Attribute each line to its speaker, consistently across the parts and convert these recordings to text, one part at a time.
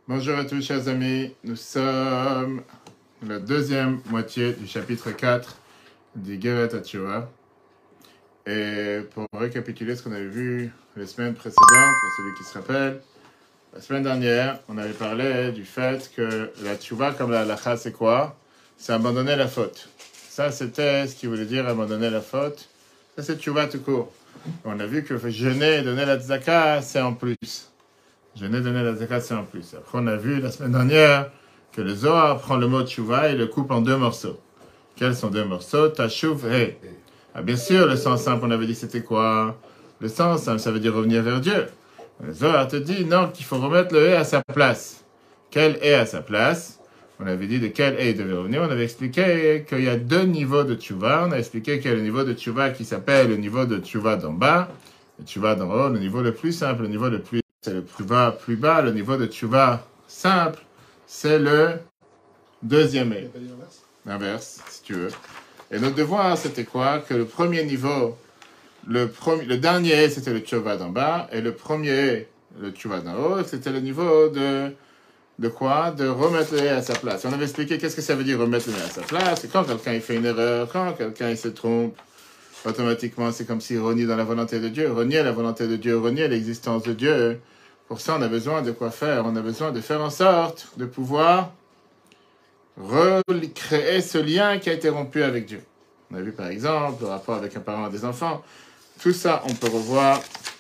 Speaker 1: Bonjour à tous, chers amis. Nous sommes la deuxième moitié du chapitre 4 du Geret HaTeshuvah. Et pour récapituler ce qu'on avait vu les semaines précédentes, pour celui qui se rappelle, la semaine dernière, on avait parlé du fait que la Teshuvah, comme la halakha, c'est quoi? C'est abandonner la faute. Ça, c'était ce qui voulait dire abandonner la faute. Ça, c'est Teshuvah tout court. On a vu que jeûner et donner la tzedaka, c'est en plus. Jeûner et donner la tzedaka, c'est en plus. Après, on a vu la semaine dernière que le Zohar prend le mot Teshuvah et le coupe en deux morceaux. Quels sont deux morceaux? Tashuv et. Ah, bien sûr, le sens simple, on avait dit c'était quoi? Le sens simple, ça veut dire revenir vers Dieu. Le Zohar te dit non, qu'il faut remettre le et à sa place. Quel est à sa place? On avait dit de quel et il devait revenir. On avait expliqué qu'il y a deux niveaux de Teshuvah. On a expliqué qu'il y a le niveau de Teshuvah qui s'appelle le niveau de Teshuvah d'en bas, le Teshuvah d'en haut, le niveau le plus simple, le niveau le plus, c'est le plus bas, le niveau de Teshuvah simple, c'est le deuxième et. L'inverse, si tu veux. Et notre devoir, c'était quoi? Que le premier niveau, le dernier, c'était le Teshuvah d'en bas, et le premier, le Teshuvah d'en haut, c'était le niveau de quoi? De remettre le à sa place. On avait expliqué qu'est-ce que ça veut dire remettre le à sa place. C'est quand quelqu'un il fait une erreur, quand quelqu'un il se trompe, automatiquement c'est comme s'il renie dans la volonté de Dieu, renier la volonté de Dieu, renier l'existence de Dieu. Pour ça, on a besoin de quoi faire? On a besoin de faire en sorte de pouvoir recréer ce lien qui a été rompu avec Dieu. On a vu par exemple le rapport avec un parent et des enfants. Tout ça, on peut revoir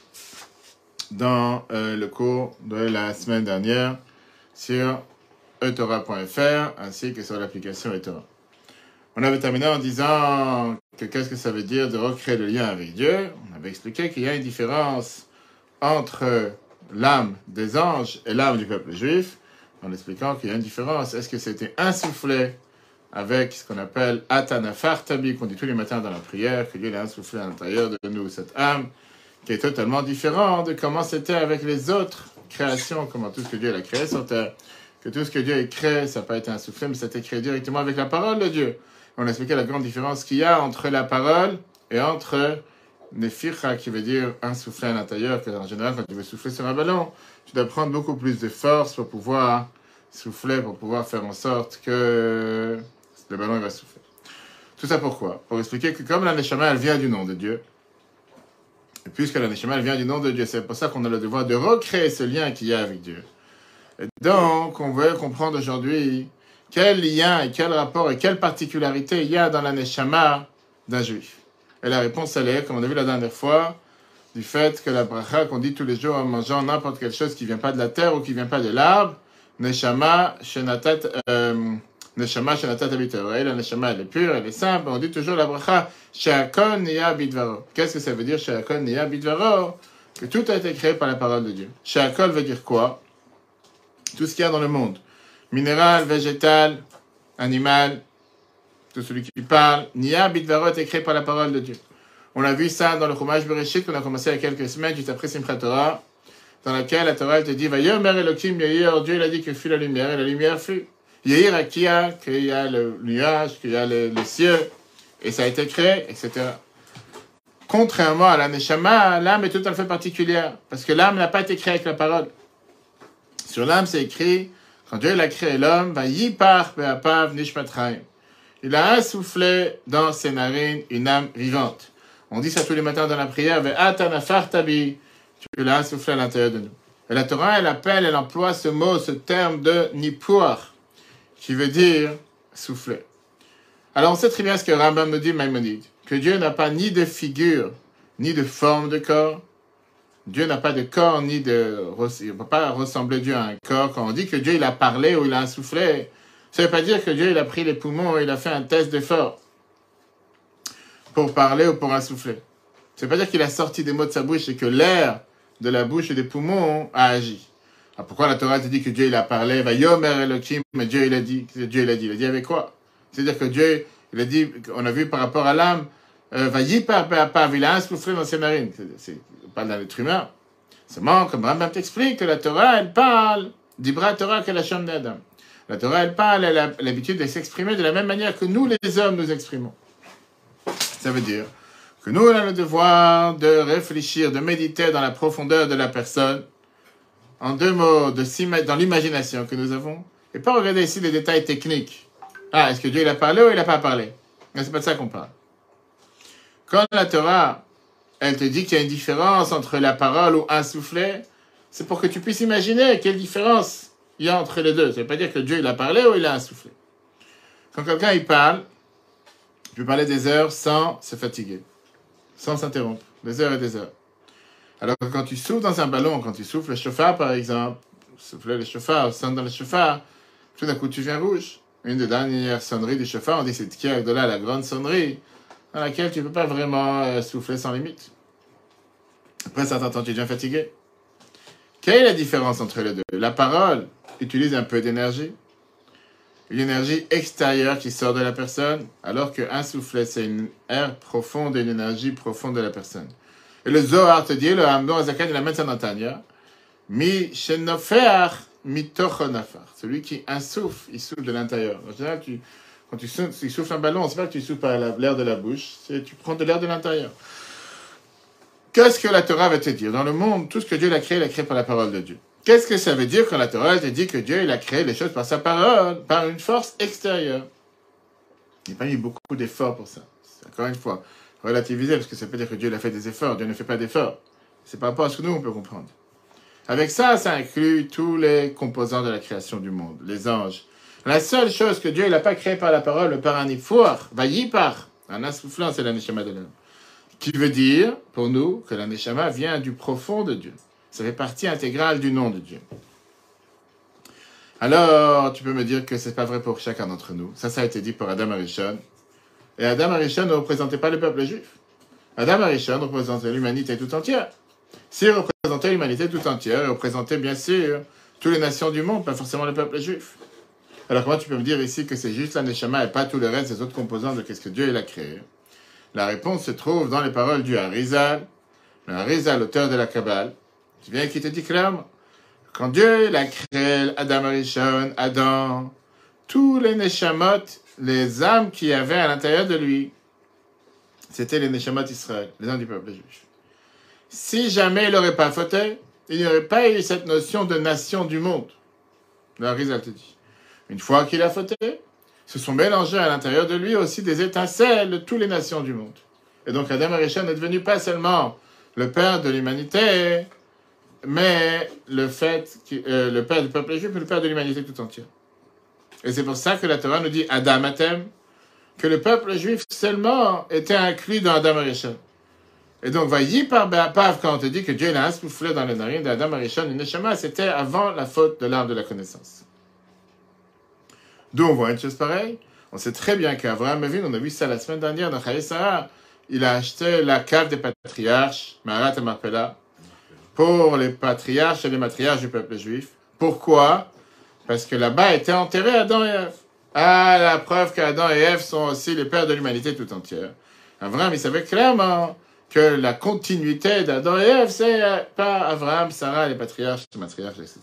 Speaker 1: dans le cours de la semaine dernière sur etora.fr ainsi que sur l'application etora. On avait terminé en disant que qu'est-ce que ça veut dire de recréer le lien avec Dieu. On avait expliqué qu'il y a une différence entre l'âme des anges et l'âme du peuple juif, en expliquant qu'il y a une différence. Est-ce que c'était insufflé avec ce qu'on appelle Atanafar Tabi, qu'on dit tous les matins dans la prière, que Dieu a insufflé à l'intérieur de nous cette âme, qui est totalement différent de comment c'était avec les autres créations, comment tout ce que Dieu a créé sur terre, que tout ce que Dieu a créé, ça n'a pas été insufflé, mais ça a été créé directement avec la parole de Dieu. On a expliqué la grande différence qu'il y a entre la parole et entre Neficha, qui veut dire insuffler à l'intérieur, que en général, quand tu veux souffler sur un ballon, tu dois prendre beaucoup plus de force pour pouvoir souffler, pour pouvoir faire en sorte que le ballon va souffler. Tout ça pourquoi? Pour expliquer que comme la Neshama, elle vient du nom de Dieu, et puisque la Neshama, elle vient du nom de Dieu, c'est pour ça qu'on a le devoir de recréer ce lien qu'il y a avec Dieu. Et donc, on veut comprendre aujourd'hui quel lien et quel rapport et quelle particularité il y a dans la Neshama d'un juif. Et la réponse, elle est, comme on a vu la dernière fois, du fait que la bracha qu'on dit tous les jours en mangeant n'importe quelle chose qui ne vient pas de la terre ou qui ne vient pas de l'arbre, Neshama shenatat abiter. La Neshama, elle est pure, elle est simple. On dit toujours la bracha, she'akol niya bidvaro. Qu'est-ce que ça veut dire, she'akol niya bidvaro? Que tout a été créé par la parole de Dieu. She'akol veut dire quoi? Tout ce qu'il y a dans le monde. Minéral, végétal, animal, tout celui qui parle. Niya bidvaro a été créé par la parole de Dieu. On a vu ça dans le Chumash Bereshit qu'on a commencé il y a quelques semaines, juste après Simchat Torah, dans laquelle la Torah te dit Vayomer Elokim Yahir, Dieu il a dit que fut la lumière, et la lumière fut. Yahir Akia, qu'il y a le nuage, qu'il y a les cieux, et ça a été créé, etc. Contrairement à la Neshama, l'âme est tout à fait particulière, parce que l'âme n'a pas été créée avec la parole. Sur l'âme, c'est écrit, quand Dieu il a créé l'homme, Vayipar Be'apav Nishmatraim. Il a insoufflé dans ses narines une âme vivante. On dit ça tous les matins dans la prière, Ve'atanafar tabi, tu l'as insoufflé à l'intérieur de nous. Et la Torah, elle emploie ce mot, ce terme de nipuach, qui veut dire souffler. Alors on sait très bien ce que Rambam nous dit, Maïmonide, que Dieu n'a pas ni de figure, ni de forme de corps. Dieu n'a pas de corps, il ne peut pas ressembler Dieu à un corps. Quand on dit que Dieu il a parlé ou il a insoufflé, ça ne veut pas dire que Dieu il a pris les poumons et il a fait un test d'effort pour parler ou pour insouffler. Ça ne veut pas dire qu'il a sorti des mots de sa bouche et que l'air de la bouche et des poumons a agi. Alors pourquoi la Torah te dit que Dieu il a parlé, Vayomer Elokim, mais Dieu il a dit avec quoi? C'est-à-dire que Dieu, il a dit, on a vu par rapport à l'âme, Vayipar Be'apav, il a insoufflé dans ses narines. On parle d'un être humain. Seulement, comme Rambam t'explique, que la Torah, elle parle, Dibra Torah que la Shem d'Adam. La Torah, elle parle, elle a l'habitude de s'exprimer de la même manière que nous, les hommes, nous exprimons. Ça veut dire que nous, on a le devoir de réfléchir, de méditer dans la profondeur de la personne en 2 mots, dans l'imagination que nous avons, et pas regarder ici les détails techniques. Ah, est-ce que Dieu il a parlé ou il n'a pas parlé? Mais c'est pas de ça qu'on parle. Quand la Torah, elle te dit qu'il y a une différence entre la parole ou un soufflet, c'est pour que tu puisses imaginer quelle différence il y a entre les deux. Ça ne veut pas dire que Dieu il a parlé ou il a un soufflet. Quand quelqu'un il parle, tu peux parler des heures sans se fatiguer, sans s'interrompre, des heures et des heures. Alors que quand tu souffles dans un ballon, quand tu souffles le chauffard par exemple, souffler le chauffard, sonne dans le chauffard, tout d'un coup tu viens rouge. Une des dernières sonneries du chauffard, on dit c'est Tkiya Gdola, la grande sonnerie, dans laquelle tu ne peux pas vraiment souffler sans limite. Après un certain temps, tu deviens fatigué. Quelle est la différence entre les deux? La parole utilise un peu d'énergie, une énergie extérieure qui sort de la personne, alors qu'un soufflet, c'est une air profonde et une énergie profonde de la personne. Et le Zohar te dit, le Hamdon Azakan, il amène ça dans Tanya, Mi Shenofer, Mi Tochonafar. Celui qui insouffle, il souffle de l'intérieur. En général, quand tu souffles un ballon, c'est pas que tu souffles par l'air de la bouche, c'est tu prends de l'air de l'intérieur. Qu'est-ce que la Torah va te dire? Dans le monde, tout ce que Dieu a créé par la parole de Dieu. Qu'est-ce que ça veut dire quand la Torah te dit que Dieu il a créé les choses par sa parole, par une force extérieure? Il n'a pas mis beaucoup d'efforts pour ça. C'est encore une fois relativisé, parce que ça veut dire que Dieu a fait des efforts. Dieu ne fait pas d'efforts. C'est par rapport à ce que nous, on peut comprendre. Avec ça, ça inclut tous les composants de la création du monde, les anges. La seule chose que Dieu n'a pas créée par la parole, le par un ifour, par un insoufflant, c'est la neshama de l'homme. Qui veut dire, pour nous, que la neshama vient du profond de Dieu. Ça fait partie intégrale du nom de Dieu. Alors, tu peux me dire que ce n'est pas vrai pour chacun d'entre nous. Ça a été dit pour Adam Arishon. Et Adam Arishon ne représentait pas le peuple juif. Adam Arishon représentait l'humanité tout entière. S'il représentait l'humanité tout entière, il représentait bien sûr toutes les nations du monde, pas forcément le peuple juif. Alors comment tu peux me dire ici que c'est juste la neshama et pas tout le reste des autres composants de qu'est-ce que Dieu il a créé? La réponse se trouve dans les paroles du Harizal. Le Harizal, l'auteur de la Kabbale, qui vient et qui te dit clairement, quand Dieu il a créé Adam Arishon, Adam, tous les neshamot, les âmes qu'il y avait à l'intérieur de lui, c'était les neshamot Israël, les âmes du peuple juif. Si jamais il n'aurait pas fauté, il n'y aurait pas eu cette notion de nation du monde. Le Harizal te dit. Une fois qu'il a fauté, se sont mélangés à l'intérieur de lui aussi des étincelles de toutes les nations du monde. Et donc Adam Arishon n'est devenu pas seulement le père de l'humanité, mais le père du peuple juif et le père de l'humanité tout entière. Et c'est pour ça que la Torah nous dit Adam Atem, que le peuple juif seulement était inclus dans Adam Arishon. Et donc, vailli par Be'apav, quand on te dit que Dieu a insoufflé dans les narines d'Adam Arishon, une neshama, c'était avant la faute de l'arbre de la connaissance. D'où on voit une chose pareille. On sait très bien qu'Abraham Avinu, on a vu ça la semaine dernière dans Chayei Sarah, il a acheté la cave des patriarches, Maharat et Marpella, pour les patriarches et les matriarches du peuple juif. Pourquoi? Parce que là-bas étaient enterrés Adam et Ève. Ah, la preuve qu'Adam et Ève sont aussi les pères de l'humanité tout entière. Abraham, il savait clairement que la continuité d'Adam et Ève, c'est pas Abraham, Sarah, les patriarches, les matriarches, etc.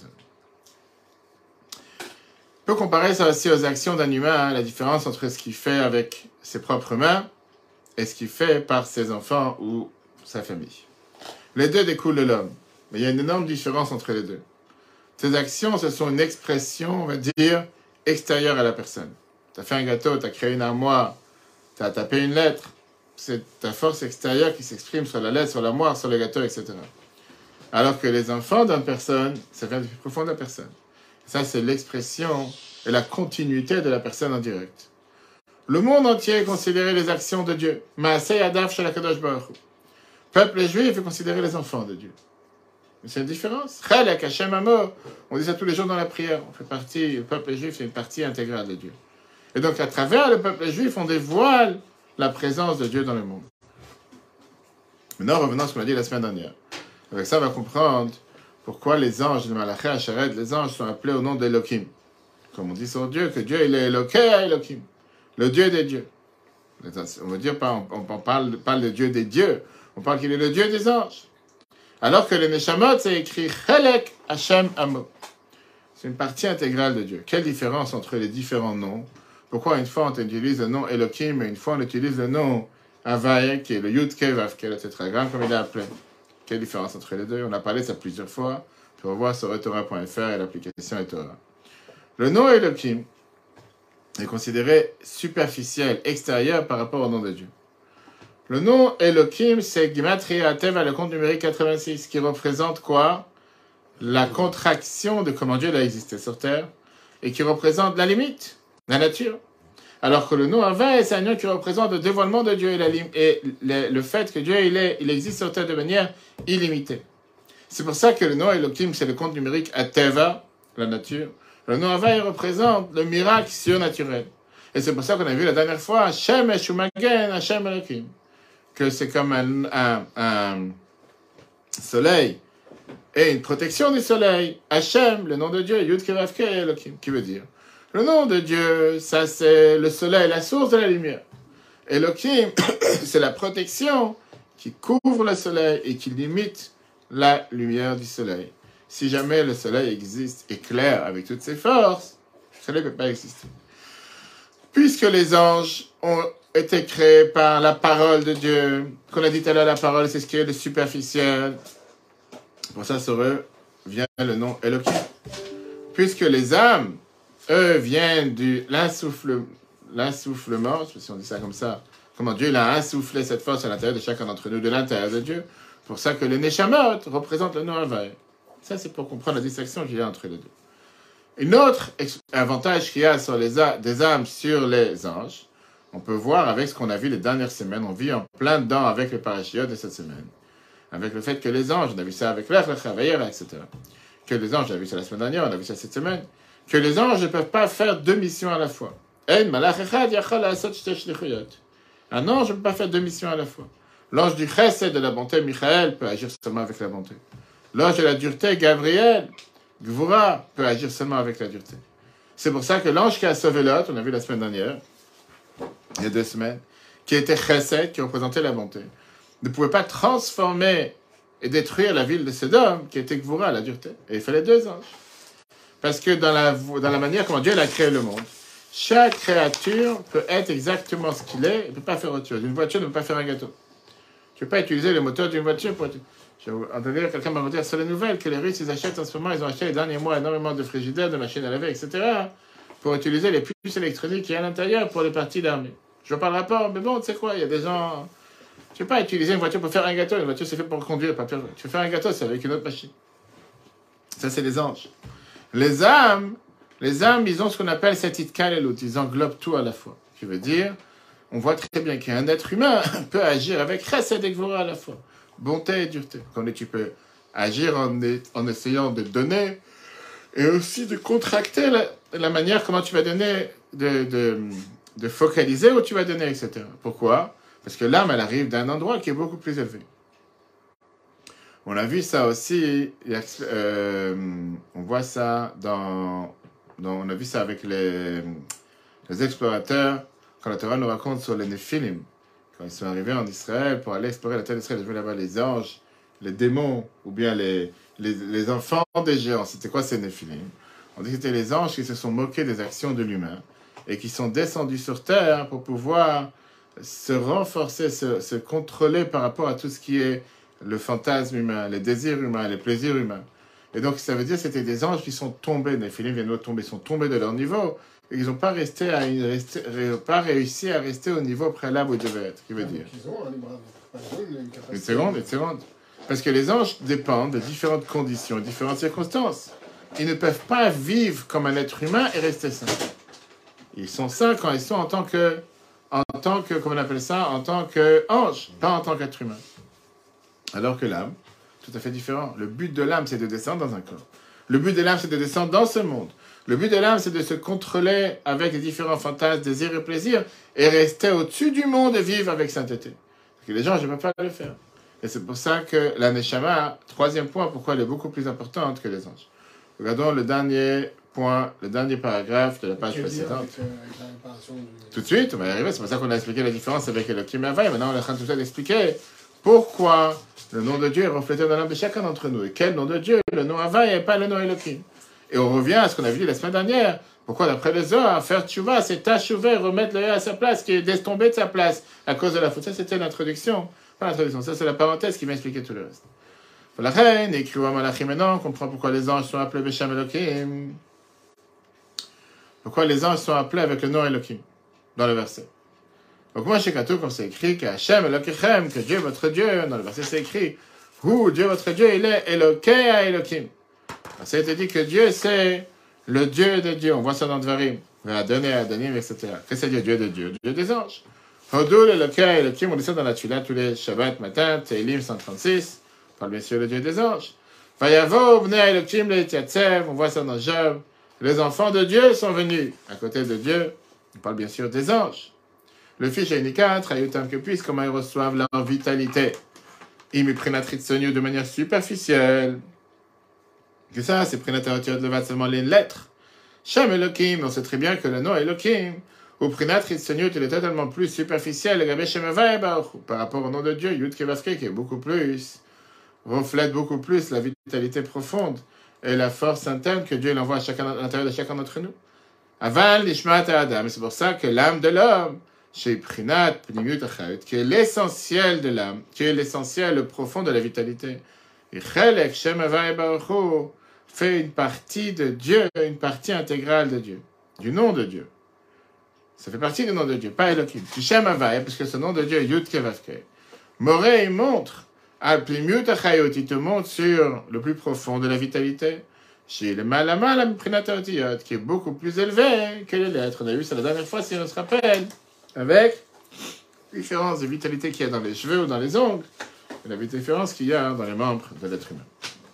Speaker 1: On peut comparer ça aussi aux actions d'un humain, la différence entre ce qu'il fait avec ses propres mains et ce qu'il fait par ses enfants ou sa famille. Les deux découlent de l'homme, mais il y a une énorme différence entre les deux. Tes actions, ce sont une expression, on va dire, extérieure à la personne. Tu as fait un gâteau, tu as créé une armoire, tu as tapé une lettre, c'est ta force extérieure qui s'exprime sur la lettre, sur l'armoire, sur le gâteau, etc. Alors que les enfants d'une personne, ça vient du plus profond de la personne. Ça, c'est l'expression et la continuité de la personne en direct. Le monde entier considérait les actions de Dieu. Maaseh Adav Shel HaKadosh Baruch Hu. Peuple juif est considéré les enfants de Dieu. Mais c'est une différence. Chelek Hashem Amo. On dit ça tous les jours dans la prière. On fait partie, le peuple juif est une partie intégrale de Dieu. Et donc, à travers le peuple juif, on dévoile la présence de Dieu dans le monde. Maintenant, revenons à ce qu'on a dit la semaine dernière. Avec ça, on va comprendre pourquoi les anges, les Malaché Asharet, les anges sont appelés au nom d'Elohim. Comme on dit sur Dieu, que Dieu il est Elohim, le Dieu des dieux. On veut dire, on parle de Dieu des dieux, on parle qu'il est le Dieu des anges. Alors que le Neshamot, c'est écrit Chelek Hashem Amo. C'est une partie intégrale de Dieu. Quelle différence entre les différents noms? Pourquoi une fois on utilise le nom Elohim et une fois on utilise le nom Havai, qui est le Yud Kei Vav Kei, le tétragramme, comme il est appelé? Quelle différence entre les deux? On a parlé de ça plusieurs fois. Tu vas voir sur eTorah.fr et l'application eTorah. Le nom Elohim est considéré superficiel, extérieur par rapport au nom de Dieu. Le nom Elohim, c'est Gematria Teva, le compte numérique 86, qui représente quoi? La contraction de comment Dieu a existé sur Terre, et qui représente la limite, la nature. Alors que le nom Havai, c'est un nom qui représente le dévoilement de Dieu et le fait que Dieu il existe sur Terre de manière illimitée. C'est pour ça que le nom Elohim, c'est le compte numérique Ateva, la nature. Le nom Havai représente le miracle surnaturel. Et c'est pour ça qu'on a vu la dernière fois Hashem Eshumagen, Hashem Elohim. Que c'est comme un soleil et une protection du soleil. Hashem, le nom de Dieu, Yud Kevavke Elohim, qui veut dire le nom de Dieu, ça c'est le soleil, la source de la lumière. Elohim, c'est la protection qui couvre le soleil et qui limite la lumière du soleil. Si jamais le soleil existe, éclaire avec toutes ses forces, le soleil ne peut pas exister. Puisque les anges ont été créés par la parole de Dieu, qu'on a dit tout à l'heure, la parole, c'est ce qui est le superficiel. Pour ça, sur eux vient le nom Elohim. Puisque les âmes, eux, viennent de l'insoufflement, je sais pas si on dit ça comme ça, comment Dieu a insoufflé cette force à l'intérieur de chacun d'entre nous, de l'intérieur de Dieu. Pour ça que les Neshamot représentent le nom Havai. Ça, c'est pour comprendre la distinction qu'il y a entre les deux. Un autre avantage qu'il y a sur des âmes sur les anges, on peut voir avec ce qu'on a vu les dernières semaines, on vit en plein dedans avec les parashiot de cette semaine. Avec le fait que les anges, on a vu ça avec l'Ech, etc. Que les anges, on a vu ça la semaine dernière, on a vu ça cette semaine, que les anges ne peuvent pas faire deux missions à la fois. Un ange ne peut pas faire deux missions à la fois. L'ange du chesed de la bonté, Michael, peut agir seulement avec la bonté. L'ange de la dureté, Gabriel, Gvura, peut agir seulement avec la dureté. C'est pour ça que l'ange qui a sauvé Lot, on a vu la semaine dernière, il y a 2 semaines, qui était chesed, qui représentait la bonté, ne pouvait pas transformer et détruire la ville de Sodome, qui était Gvura, la dureté. Et il fallait 2 anges. Parce que dans la manière comment Dieu a créé le monde, chaque créature peut être exactement ce qu'il est, il ne peut pas faire autre chose. Une voiture ne peut pas faire un gâteau. Tu ne peux pas utiliser le moteur d'une voiture pour... J'ai entendu quelqu'un m'a dit sur les nouvelles que les Russes, ils achètent en ce moment, ils ont acheté les derniers mois énormément de frigidaires, de machines à laver, etc., pour utiliser les puces électroniques qu'il y a à l'intérieur pour les parties d'armée. Je vois pas le rapport, mais bon, tu sais quoi, il y a des gens... Tu ne peux pas utiliser une voiture pour faire un gâteau. Une voiture, c'est fait pour conduire, pas faire... Tu veux faire un gâteau, c'est avec une autre machine. Ça, c'est les anges. Les âmes, ils ont ce qu'on appelle cette itkalelut. Ils englobent tout à la fois. Qui veut dire, on voit très bien qu'un être humain peut agir avec chesed et gvura à la fois. Bonté et dureté. Quand tu peux agir en essayant de donner et aussi de contracter la manière comment tu vas donner, de focaliser où tu vas donner, etc. Pourquoi? Parce que l'âme, elle arrive d'un endroit qui est beaucoup plus élevé. On a vu ça aussi, on voit ça on a vu ça avec les explorateurs, quand la Torah nous raconte sur les Néphilim, quand ils sont arrivés en Israël pour aller explorer la terre d'Israël, ils ont vu là-bas les anges, les démons, ou bien les enfants des géants. C'était quoi ces Néphilim? On dit que c'était les anges qui se sont moqués des actions de l'humain et qui sont descendus sur terre pour pouvoir se renforcer, se contrôler par rapport à tout ce qui est le fantasme humain, les désirs humains, les plaisirs humains. Et donc, ça veut dire que c'était des anges qui sont tombés, les Néphilim viennent de tomber, sont tombés de leur niveau, et ils n'ont pas réussi à rester au niveau préalable où ils devaient être. Qui veut dire une seconde. Parce que les anges dépendent de différentes conditions, de différentes circonstances. Ils ne peuvent pas vivre comme un être humain et rester sains. Ils sont sains quand ils sont en tant que comment on appelle ça, en tant qu'ange, pas en tant qu'être humain. Alors que l'âme, tout à fait différent. Le but de l'âme, c'est de descendre dans un corps. Le but de l'âme, c'est de descendre dans ce monde. Le but de l'âme, c'est de se contrôler avec les différents fantasmes, désirs et plaisirs, et rester au-dessus du monde et vivre avec sainteté. Parce que les gens, je ne peux pas le faire. Et c'est pour ça que la Neshama, 3e point, pourquoi elle est beaucoup plus importante que les anges. Regardons le dernier point, le dernier paragraphe de la page précédente. Tout de suite, on va y arriver. C'est pour ça qu'on a expliqué la différence avec Elohim et Havai. Maintenant, on est en train de tout ça d'expliquer pourquoi le nom de Dieu est reflété dans l'âme de chacun d'entre nous. Et quel nom de Dieu? Le nom Havai et pas le nom Elohim. Et on revient à ce qu'on a vu la semaine dernière. Pourquoi, d'après les Zohar, faire tchouva, c'est tachuver, remettre l'œil à sa place, qui est tombé de sa place à cause de la faute. Ça, c'était l'introduction. Pas l'introduction, ça, c'est la parenthèse qui m'a expliqué tout le reste. La reine, écrit au Malachim maintenant, on comprend pourquoi les anges sont appelés Beshem Elohim. Pourquoi les anges sont appelés avec le nom Elohim dans le verset. Donc moi, chez Katou, comme c'est écrit, que Hashem Elokechem, que Dieu votre Dieu, dans le verset c'est écrit, Dieu votre Dieu, il est Elokei à Elohim. Ça a été dit que Dieu, c'est le Dieu de Dieu. On voit ça dans Dvarim. Adoné, Adonim, etc. Qu'est-ce que c'est Dieu de Dieu? Dieu des anges. Hodul Elokei à Elohim, on lit ça dans la Tula tous les Shabbat matin, Teilim 136. On parle bien sûr le Dieu des anges. Vayavo, Bnei Elohim, le Tiatsev, on voit ça dans Job. Les enfants de Dieu sont venus. À côté de Dieu, on parle bien sûr des anges. Le fils Shainika, Trayutam que puisse, comment ils reçoivent leur vitalité. Ils me prennent de manière superficielle. Que ça, c'est prénatariotiot levat seulement les lettres. Shem Elohim, on sait très bien que le nom Elohim, ou prénatritzoniot, il est totalement plus superficiel, par rapport au nom de Dieu, Yud Kevavke, qui est beaucoup plus, reflète beaucoup plus la vitalité profonde et la force interne que Dieu envoie à l'intérieur de chacun d'entre nous. Aval, Nishmat Adam, et c'est pour ça que l'âme de l'homme, chez Prinat, Pnimiut Achayut, qui est l'essentiel de l'âme, qui est l'essentiel, le profond de la vitalité. Et Chelek, Shem Havai Baruch fait une partie de Dieu, une partie intégrale de Dieu, du nom de Dieu. Ça fait partie du nom de Dieu, pas Elohim. Shem Havai, parce que ce nom de Dieu est Yud Kevavke. Moré, il montre, Al Pnimiut Achayut, il te montre sur le plus profond de la vitalité. Chez le Malamal, Prinat Otiyot, qui est beaucoup plus élevé que les lettres. On a vu ça la dernière fois, si on se rappelle. Avec la différence de vitalité qu'il y a dans les cheveux ou dans les ongles, et la différence qu'il y a dans les membres de l'être humain.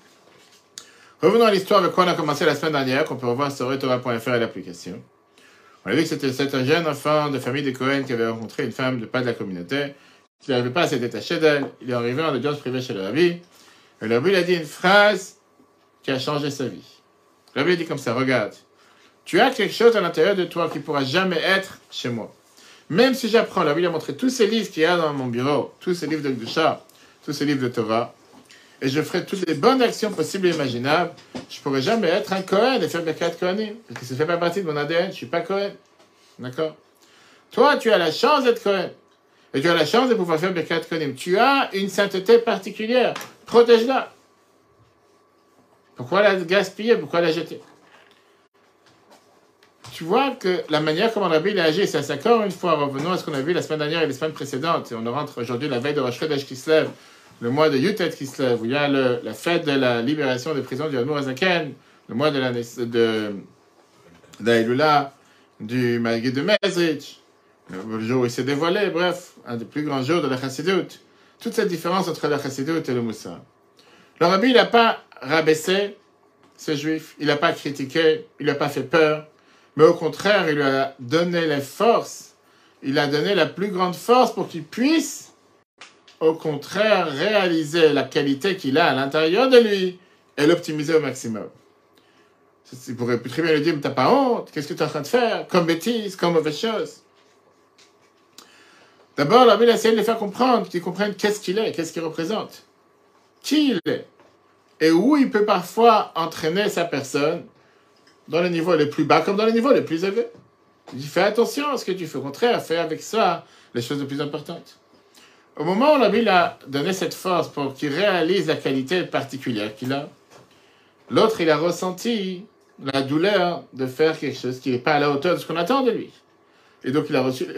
Speaker 1: Revenons à l'histoire avec quoi on a commencé la semaine dernière, qu'on peut revoir sur Torah.fr et l'application. On a vu que c'était un jeune enfant de famille des Cohen qui avait rencontré une femme de pas de la communauté, qui n'arrivait pas à se détacher d'elle. Il est arrivé en audience privée chez le Rabbi, et le Rabbi lui a dit une phrase qui a changé sa vie. Le Rabbi a dit comme ça, regarde, tu as quelque chose à l'intérieur de toi qui ne pourra jamais être chez moi. Même si j'apprends, la Bible a montré tous ces livres qu'il y a dans mon bureau, tous ces livres de Gdusha, tous ces livres de Torah, et je ferai toutes les bonnes actions possibles et imaginables, je ne pourrai jamais être un Kohen et faire Birkat Kohanim, parce que ça ne fait pas partie de mon ADN, je ne suis pas Kohen. D'accord? Toi, tu as la chance d'être Kohen, et tu as la chance de pouvoir faire Birkat Kohanim. Tu as une sainteté particulière, protège-la. Pourquoi la gaspiller? Pourquoi la jeter? Tu vois que la manière comment Rabbi a agi, c'est encore une fois, revenons à ce qu'on a vu la semaine dernière et les semaines précédentes, et on rentre aujourd'hui la veille de Rosh Chodesh Kislev, le mois de Yutet Kislev, où il y a la fête de la libération des prisons du Admour Azaken, le mois de d'Aïloula, du Maguid de Mezrich, le jour où il s'est dévoilé, bref, un des plus grands jours de la Chassidoute. Toute cette différence entre la Chassidoute et le Moussa. Le Rabbi, il n'a pas rabaissé ces juifs, il n'a pas critiqué, il n'a pas fait peur, mais au contraire, il lui a donné les forces, il a donné la plus grande force pour qu'il puisse, au contraire, réaliser la qualité qu'il a à l'intérieur de lui et l'optimiser au maximum. Il pourrait très bien lui dire, mais t'as pas honte, qu'est-ce que tu es en train de faire, comme bêtise, comme mauvaise chose. D'abord, la Bible a essayé de les faire comprendre, qu'ils comprennent qu'est-ce qu'il est, qu'est-ce qu'il représente, qui il est, et où il peut parfois entraîner sa personne, dans les niveaux les plus bas comme dans les niveaux les plus élevés. Il dit, fais attention à ce que tu fais. Au contraire, fais avec ça les choses les plus importantes. Au moment où la Bible a donné cette force pour qu'il réalise la qualité particulière qu'il a, l'autre, il a ressenti la douleur de faire quelque chose qui n'est pas à la hauteur de ce qu'on attend de lui. Et donc, il a reçu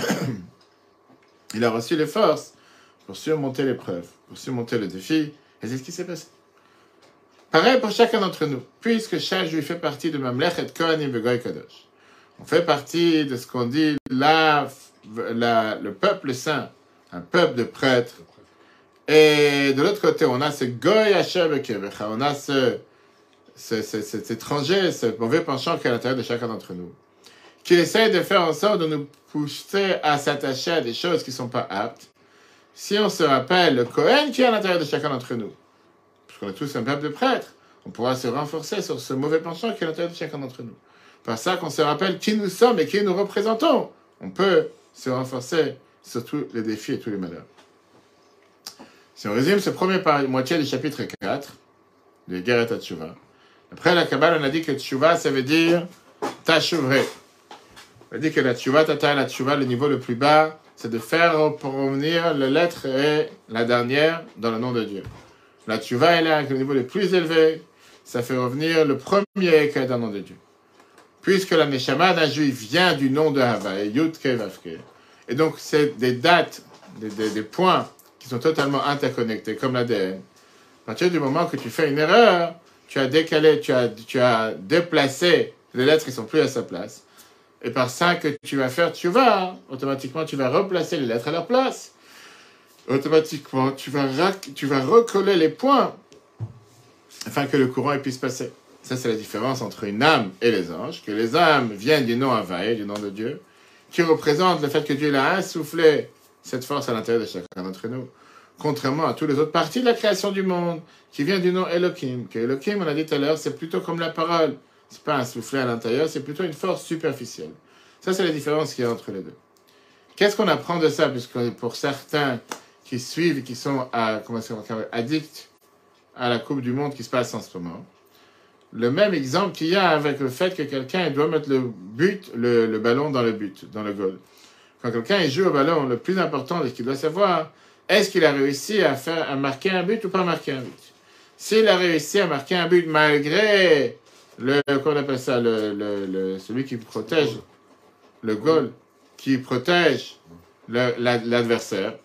Speaker 1: les forces pour surmonter l'épreuve, pour surmonter le défi. Et c'est ce qui s'est passé. Pareil pour chacun d'entre nous, puisque chaque juif fait partie de Mamlechet Kohanim Vegoy Kadosh. On fait partie de ce qu'on dit le peuple saint, un peuple de prêtres. Et de l'autre côté, on a ce Goy Hashem Bekevecha, on a cet étranger, ce mauvais penchant qui est à l'intérieur de chacun d'entre nous, qui essaye de faire en sorte de nous pousser à s'attacher à des choses qui ne sont pas aptes. Si on se rappelle le Kohen qui est à l'intérieur de chacun d'entre nous, on est tous un peuple de prêtres, on pourra se renforcer sur ce mauvais penchant qui est à l'intérieur de chacun d'entre nous. Par ça qu'on se rappelle qui nous sommes et qui nous représentons, on peut se renforcer sur tous les défis et tous les malheurs. Si on résume ce premier moitié du chapitre 4, de Geret HaTshuva, après la Kabbale, on a dit que Tshuva, ça veut dire Tashuvre. On a dit que la Tshuva, la Tshuva, le niveau le plus bas, c'est de faire revenir la lettre et la dernière dans le nom de Dieu. La tchouva est là, avec le niveau le plus élevé, ça fait revenir le premier écueil d'un nom de Dieu. Puisque la neshama d'un juif vient du nom de Havaï, Yud-Ke Vav-Ke. Et donc, c'est des dates, des points qui sont totalement interconnectés, comme l'ADN. À partir du moment que tu fais une erreur, tu as décalé, tu as déplacé les lettres qui ne sont plus à sa place. Et par ça que tu vas faire tchouva, automatiquement, tu vas replacer les lettres à leur place. Automatiquement, tu vas recoller les points afin que le courant puisse passer. Ça, c'est la différence entre une âme et les anges, que les âmes viennent du nom Havaï, du nom de Dieu, qui représente le fait que Dieu a insoufflé cette force à l'intérieur de chacun d'entre nous, contrairement à toutes les autres parties de la création du monde, qui vient du nom Elohim, que Elohim, on a dit tout à l'heure, c'est plutôt comme la parole, c'est pas un soufflet à l'intérieur, c'est plutôt une force superficielle. Ça, c'est la différence qu'il y a entre les deux. Qu'est-ce qu'on apprend de ça, puisque pour certains qui suivent et qui sont addicts à la Coupe du Monde qui se passe en ce moment, le même exemple qu'il y a avec le fait que quelqu'un doit mettre le ballon dans le but, dans le goal. Quand quelqu'un joue au ballon, le plus important de ce qu'il doit savoir, est-ce qu'il a réussi à marquer un but ou pas marquer un but? S'il a réussi à marquer un but malgré qu'on appelle ça, celui qui protège le goal, qui protège l'adversaire,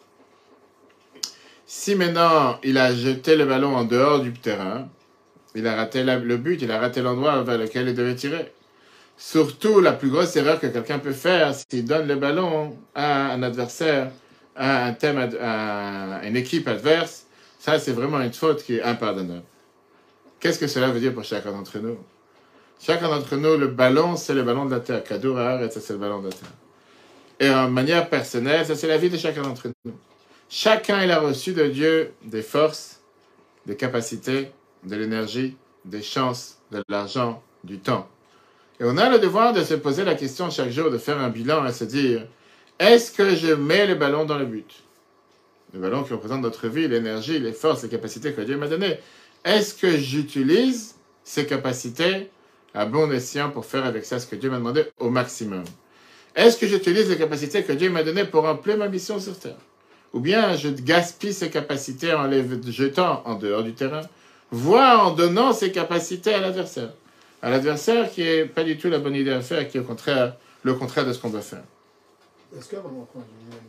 Speaker 1: si maintenant il a jeté le ballon en dehors du terrain, il a raté le but, il a raté l'endroit vers lequel il devait tirer. Surtout, la plus grosse erreur que quelqu'un peut faire, c'est qu'il donne le ballon à un adversaire, à une équipe adverse. Ça, c'est vraiment une faute qui est impardonnable. Qu'est-ce que cela veut dire pour chacun d'entre nous? Chacun d'entre nous, le ballon, c'est le ballon de la terre. Kadour et ça, c'est le ballon de la terre. Et en manière personnelle, ça, c'est la vie de chacun d'entre nous. Chacun, il a reçu de Dieu des forces, des capacités, de l'énergie, des chances, de l'argent, du temps. Et on a le devoir de se poser la question chaque jour, de faire un bilan et se dire, est-ce que je mets le ballon dans le but? Le ballon qui représente notre vie, l'énergie, les forces, les capacités que Dieu m'a données. Est-ce que j'utilise ces capacités à bon escient pour faire avec ça ce que Dieu m'a demandé au maximum? Est-ce que j'utilise les capacités que Dieu m'a données pour remplir ma mission sur Terre? Ou bien je gaspille ces capacités en les jetant en dehors du terrain, voire en donnant ces capacités à l'adversaire. À l'adversaire qui n'est pas du tout la bonne idée à faire, qui est le contraire de ce qu'on doit faire.
Speaker 2: Est-ce que vraiment, quand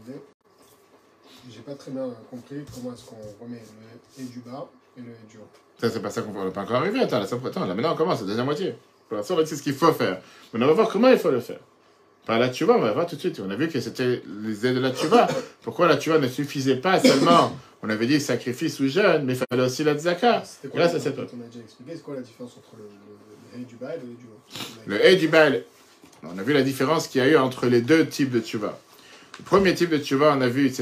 Speaker 2: j'ai pas très bien compris comment est-ce qu'on remet le et du bas et le et du haut.
Speaker 1: Ça, c'est pas ça qu'on va pas encore arriver. Attends, là, maintenant on commence, la deuxième moitié. Pour l'instant, on va dire ce qu'il faut faire. Mais on va voir comment il faut le faire. Par la tchouva, on va voir tout de suite. On a vu que c'était l'idée de la tchouva. Pourquoi la tchouva ne suffisait pas seulement, on avait dit sacrifice ou jeûne, mais il fallait aussi la tzaka. Là, ça c'est tout.
Speaker 2: On a déjà expliqué, c'est quoi la différence entre le et du bas et le et du haut?
Speaker 1: Le et du bas, on a vu la différence qu'il y a eu entre les deux types de tchouva. Le premier type de tchouva, on a vu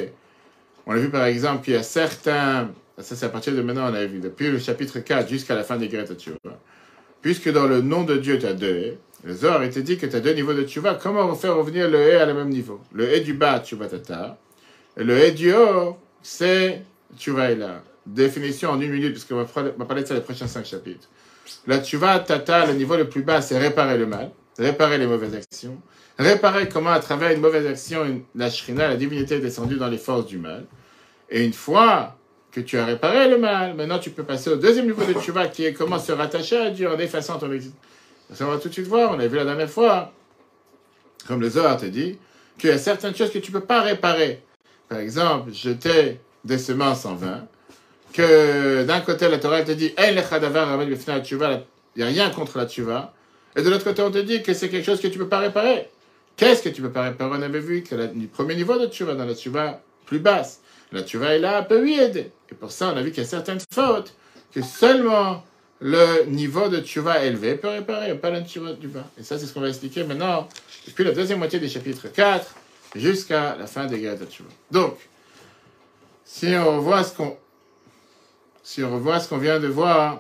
Speaker 1: par exemple qu'il y a certains, ça c'est à partir de maintenant, on a vu, depuis le chapitre 4 jusqu'à la fin des Geret Tchouva. Puisque dans le nom de Dieu, tu as deux haies, le Zohar était dit que tu as deux niveaux de tchouva. Comment faire revenir le haies à le même niveau? Le haies du bas, tchouva tata, et le haies du haut, c'est tchouva et là. Définition en une minute, parce qu'on va parler de ça les prochains 5 chapitres. La tchouva tata, le niveau le plus bas, c'est réparer le mal, réparer les mauvaises actions, réparer comment à travers une mauvaise action, la shrina, la divinité est descendue dans les forces du mal. Et une fois que tu as réparé le mal, maintenant tu peux passer au deuxième niveau de tchouva qui est comment se rattacher à Dieu en effaçant ton existence. Ça, on va tout de suite voir, on a vu la dernière fois, comme le Zohar te dit, qu'il y a certaines choses que tu ne peux pas réparer. Par exemple, jeter des semences en vain, que d'un côté la Torah te dit « il n'y a rien contre la tchouva », et de l'autre côté on te dit que c'est quelque chose que tu ne peux pas réparer. Qu'est-ce que tu ne peux pas réparer? On avait vu que le premier niveau de tchouva, dans la tchouva plus basse, la tchouva est là, peut lui aider. Et pour ça, on a vu qu'il y a certaines fautes que seulement le niveau de tchouva élevé peut réparer, pas le tchouva du bas. Et ça, c'est ce qu'on va expliquer maintenant, depuis la deuxième moitié du chapitre 4 jusqu'à la fin des Geret Tchouva. Donc, si on revoit ce qu'on vient de voir,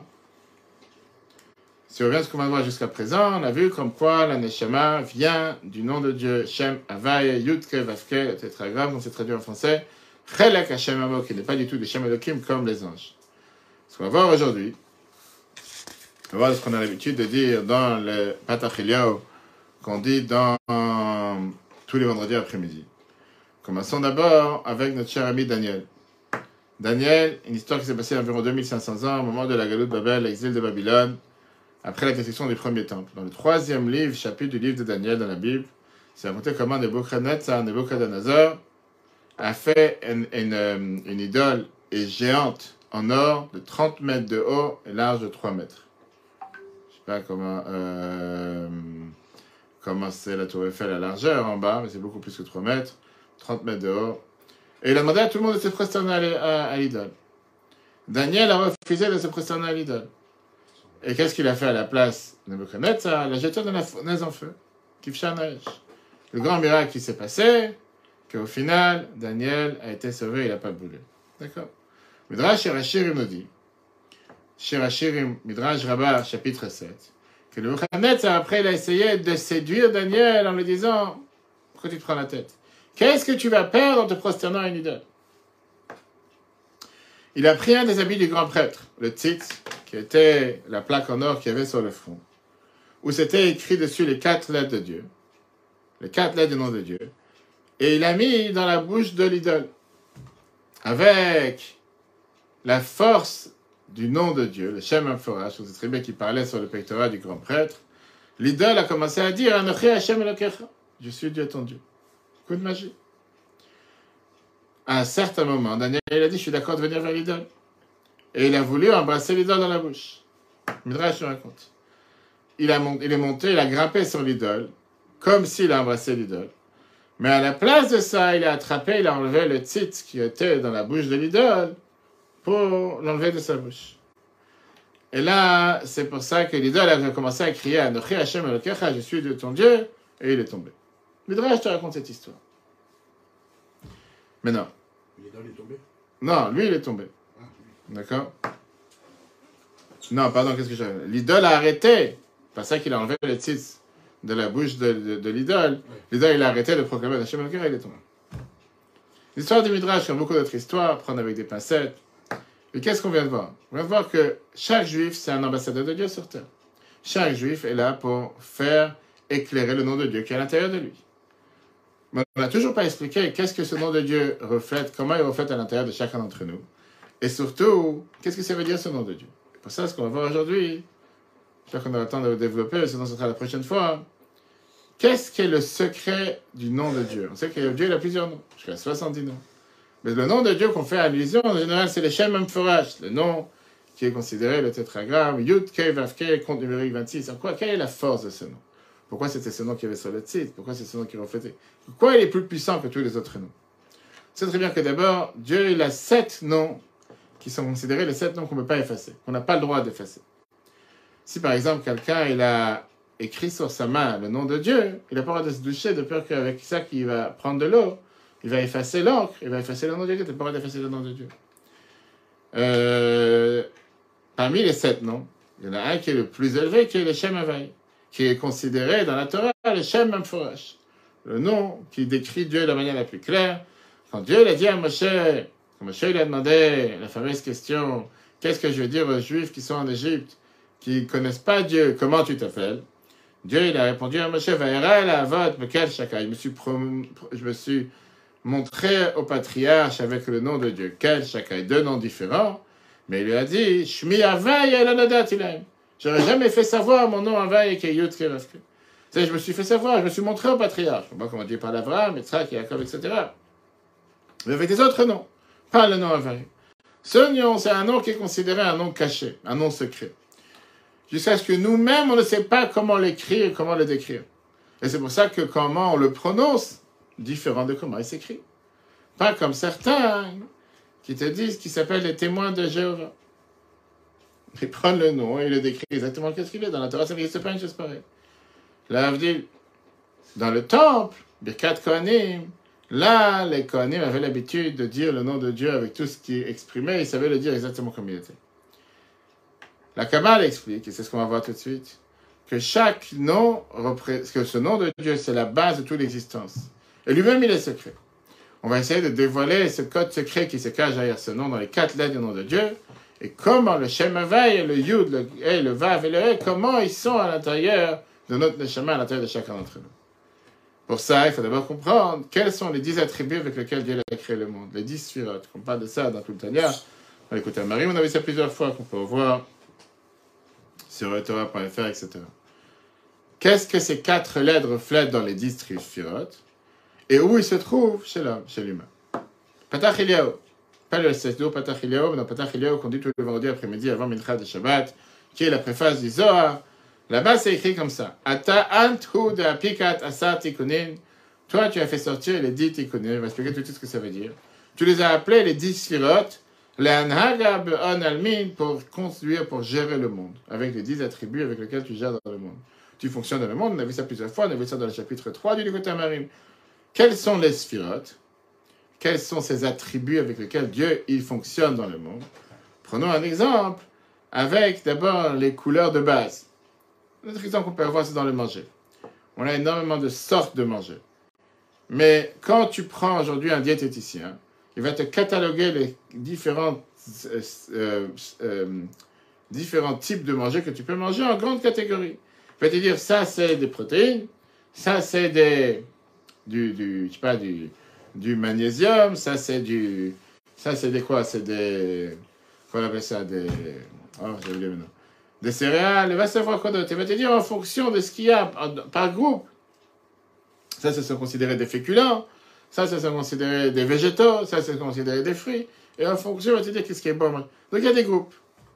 Speaker 1: si on revient ce qu'on vient de voir jusqu'à présent, on a vu comme quoi la Neshama vient du nom de Dieu, Shem, Havaï, Yudke, Vavke, le tétragramme, comme c'est traduit en français, Chelek Hashem Amo, qui n'est pas du tout de Shem Elohim comme les anges. Ce qu'on va voir aujourd'hui, on va voir ce qu'on a l'habitude de dire dans le Patach Eliyahu, qu'on dit dans tous les vendredis après-midi. Commençons d'abord avec notre cher ami Daniel. Daniel, une histoire qui s'est passée environ 2500 ans, au moment de la galoute de Babel, l'exil de Babylone, après la destruction du premier temple. Dans le 3e livre, chapitre du livre de Daniel dans la Bible, c'est raconté comment Nebuchadnezzar a fait une idole et géante en or de 30 mètres de haut et large de 3 mètres. Je ne sais pas comment c'est la tour Eiffel à largeur en bas, mais c'est beaucoup plus que 3 mètres, 30 mètres de haut. Et il a demandé à tout le monde de se prosterner à l'idole. Daniel a refusé de se prosterner à l'idole. Et qu'est-ce qu'il a fait à la place de Nebuchadnezzar? Il a jeté dans la fournaise en feu. Kifshanaïch. Le grand miracle qui s'est passé, qu'au final, Daniel a été sauvé, il n'a pas brûlé. D'accord? Midrash Shirachirim nous dit, Shirachirim, Midrash Rabbah, chapitre 7, que Nebuchadnezzar, après, il a essayé de séduire Daniel en lui disant, pourquoi tu te prends la tête? Qu'est-ce que tu vas perdre en te prosternant à une idole? Il a pris un des habits du grand prêtre, le tzitz, qui était la plaque en or qu'il y avait sur le front, où c'était écrit dessus les 4 lettres de Dieu, les 4 lettres du nom de Dieu, et il l'a mis dans la bouche de l'idole, avec la force du nom de Dieu, le Shem Amphorach, vous savez très bien qu'il parlait sur le pectoral du grand prêtre. L'idole a commencé à dire, Anochi Hashem Elokecha, je suis Dieu ton Dieu. Coup de magie. À un certain moment, Daniel a dit, je suis d'accord de venir vers l'idole. Et il a voulu embrasser l'idole dans la bouche. Midrash nous raconte. Il est monté, il a grimpé sur l'idole, comme s'il a embrassé l'idole. Mais à la place de ça, il a attrapé, il a enlevé le tzitz qui était dans la bouche de l'idole pour l'enlever de sa bouche. Et là, c'est pour ça que l'idole a commencé à crier Anochi Hashem Elokecha, je suis de ton Dieu, et il est tombé. Midrash te raconte cette histoire. Mais non.
Speaker 3: L'idole est tombé?
Speaker 1: Non, lui, il est tombé.
Speaker 3: Ah, oui.
Speaker 1: D'accord? Non, pardon, qu'est-ce que j'ai... L'idole a arrêté. C'est pas ça qu'il a enlevé le tzitz de la bouche de l'idole. Oui. L'idole, il a arrêté de proclamer Hashem Elokecha, il est tombé. L'histoire du Midrash, comme beaucoup d'autres histoires, prendre avec des pincettes. Et qu'est-ce qu'on vient de voir? On vient de voir que chaque juif, c'est un ambassadeur de Dieu sur terre. Chaque juif est là pour faire éclairer le nom de Dieu qui est à l'intérieur de lui. Mais on n'a toujours pas expliqué qu'est-ce que ce nom de Dieu reflète, comment il reflète à l'intérieur de chacun d'entre nous. Et surtout, qu'est-ce que ça veut dire ce nom de Dieu? Pour ça, ce qu'on va voir aujourd'hui, j'espère qu'on aura le temps de le développer, sinon ce sera la prochaine fois. Qu'est-ce qui est le secret du nom de Dieu? On sait que Dieu il a plusieurs noms, jusqu'à 70 noms. Mais le nom de Dieu qu'on fait allusion, en général, c'est le Shem Amphorach, le nom qui est considéré le tétragramme, Yud Kei Vav Kei, compte numérique 26. En quoi, quelle est la force de ce nom? Pourquoi c'était ce nom qui avait sur le titre? Pourquoi c'est ce nom qui reflétait? Pourquoi il est plus puissant que tous les autres noms? C'est très bien que d'abord, Dieu il a 7 noms qui sont considérés les 7 noms qu'on ne peut pas effacer, qu'on n'a pas le droit d'effacer. Si par exemple quelqu'un il a écrit sur sa main le nom de Dieu, il n'a pas le droit de se doucher de peur qu'avec ça qu'il va prendre de l'eau, il va effacer l'encre, il va effacer le nom de Dieu, il n'a pas le droit d'effacer le nom de Dieu. Parmi les 7 noms, il y en a un qui est le plus élevé, qui est le Shem Havai, qui est considéré dans la Torah le Shem Amphorach, le nom qui décrit Dieu de la manière la plus claire. Quand Dieu l'a dit à Moshe, quand Moshe lui a demandé la fameuse question, qu'est-ce que je veux dire aux Juifs qui sont en Égypte, qui ne connaissent pas Dieu, comment tu t'appelles? Dieu il a répondu à Moshe, Vaïra la avot mekel shaka. Je me suis montré au patriarche avec le nom de Dieu, Kel Shakai, 2 noms différents, mais il lui a dit, Shmi Havai elanadat ilaim. J'aurais jamais fait savoir mon nom Havai qui est Yud Kei Vav Kei. Je me suis fait savoir, je me suis montré au patriarche. Je ne sais pas comment Dieu parle d'Abraham, Yitzhak, Yaakov, etc. Mais avec des autres noms, pas le nom Havai. Ce nom, c'est un nom qui est considéré un nom caché, un nom secret. Jusqu'à ce que nous-mêmes, on ne sait pas comment l'écrire, comment le décrire. Et c'est pour ça que comment on le prononce, différent de comment il s'écrit. Pas comme certains qui te disent qu'ils s'appellent les témoins de Jéhovah. Ils prennent le nom et ils le décrivent exactement qu'est-ce qu'il est. Dans la Torah, ça n'existe pas une chose pareille. Là, dans le temple, Birkat Kohanim, là, les Kohanim avaient l'habitude de dire le nom de Dieu avec tout ce qui est exprimé, ils savaient le dire exactement comme il était. La Kabbale explique, et c'est ce qu'on va voir tout de suite, que chaque nom, que ce nom de Dieu, c'est la base de toute l'existence. Et lui-même, il est secret. On va essayer de dévoiler ce code secret qui se cache derrière ce nom dans les 4 lettres du nom de Dieu, et comment le Shem Havai, le Yud, le He, le Vav et le He, comment ils sont à l'intérieur de notre Neshama, à l'intérieur de chacun d'entre nous. Pour ça, il faut d'abord comprendre quels sont les 10 attributs avec lesquels Dieu a créé le monde, les 10 sphirotes. On parle de ça dans tout le Tanya. Dans l'écoute à Marie, on a vu ça plusieurs fois, qu'on peut voir sur Torah.fr, etc. Qu'est-ce que ces 4 lettres reflètent dans les 10 sphirotes et où ils se trouvent chez l'homme, chez l'humain. Patach Eliyahu. Pas le Sesdo Patach Eliyahu, mais dans Patach Eliyahu qu'on dit tous les vendredis après-midi avant Mincha de Shabbat, qui est la préface du Zohar. Là-bas, c'est écrit comme ça. Ata anthu de apikat asar tikunin. Toi, tu as fait sortir les 10 tikunin. Je vais expliquer tout de suite ce que ça veut dire. Tu les as appelés les 10 sphirotes, les anhaga be'on almin, pour conduire, pour gérer le monde, avec les 10 attributs avec lesquels tu gères dans le monde. Tu fonctionnes dans le monde, on a vu ça plusieurs fois, on a vu ça dans le chapitre 3 du Likutei Amarim. Quels sont les sphirotes? Quels sont ces attributs avec lesquels Dieu il fonctionne dans le monde? Prenons un exemple avec d'abord les couleurs de base. Notre exemple qu'on peut avoir, c'est dans le manger. On a énormément de sortes de manger. Mais quand tu prends aujourd'hui un diététicien, il va te cataloguer les différents types de manger que tu peux manger en grandes catégories. Il va te dire, ça c'est des protéines, ça c'est du magnésium, ça c'est des quoi? C'est des, qu'on appelle ça, j'ai oublié maintenant. Des céréales, il va savoir quoi d'autre. Il va te dire en fonction de ce qu'il y a par groupe. Ça, ce sont considérés des féculents. Ça, ce sont considérés des végétaux. Ça, c'est considéré des fruits. Et en fonction, il va te dire qu'est-ce qui est bon. Donc, il y a des groupes.